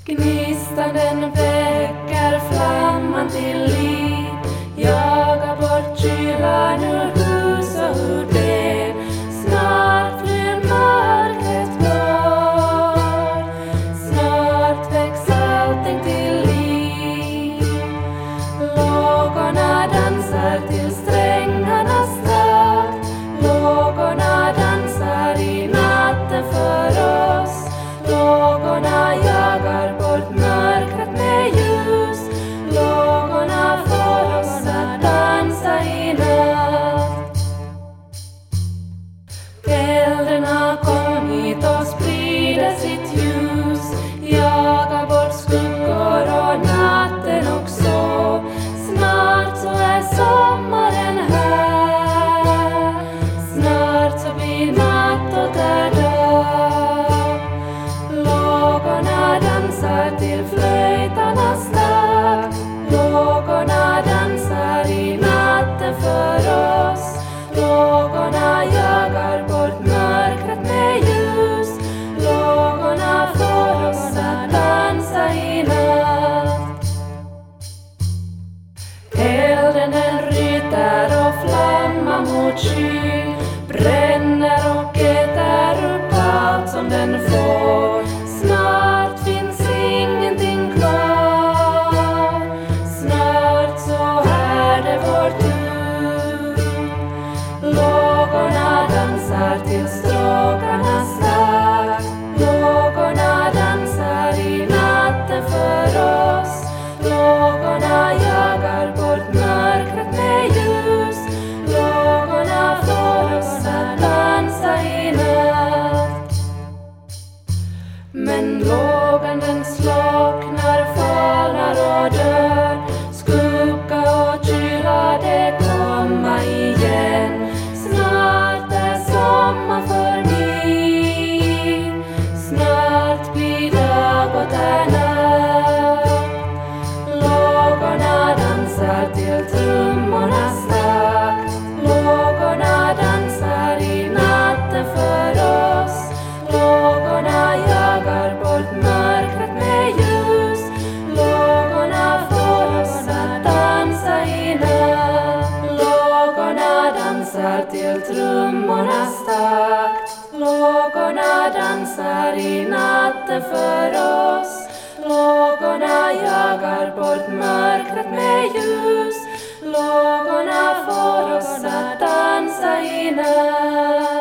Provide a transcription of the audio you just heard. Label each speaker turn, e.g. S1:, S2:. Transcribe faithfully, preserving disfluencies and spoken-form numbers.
S1: Gnistan den väcker flamman till liv, jagar bort kylan ur hus och ur ben. Snart flyr mörkret bort, snart väcks allting till liv. Lågorna dansar till strängarnas takt, lågorna dansar i natten för oss. Lågorna jagar bort mörkret med ljus, lågorna får oss att dansa i natt. Elden har kommit och sprider sitt ljus, jagar bort skuggor och natten också. Snart så är sommaren här, snart så blir natt och där dag. Lågorna dansar till flöjtarnas takt, lågorna dansar i natten för oss. Lågorna jagar bort mörkret med ljus, lågorna får oss att dansa i natt. Elden den ryter och flammar mot skyn, bränner och äter upp allt som den får. Snart finns ingenting kvar, snart så är det vår tur. Lågorna dansar till stråkarnas takt, lågorna dansar i natten för oss. Lågorna jagar bort mörkret med ljus, lågorna får oss att dansa i natt. Men lågan den slocknar, falnar och dör, skugga och kyla det komma igen. Snart är sommar förbi, snart blir dag och är natt. Lågorna dansar till trummornas takt, lågorna dansar i natten för oss. Lågorna jagar bort mörkret med ljus, lågorna får oss att dansa i natt. Lågorna dansar till trummornas takt, lågorna dansar i natten för oss. Lågorna jagar bort mörkret med ljus, lågorna får oss att dansa i natt.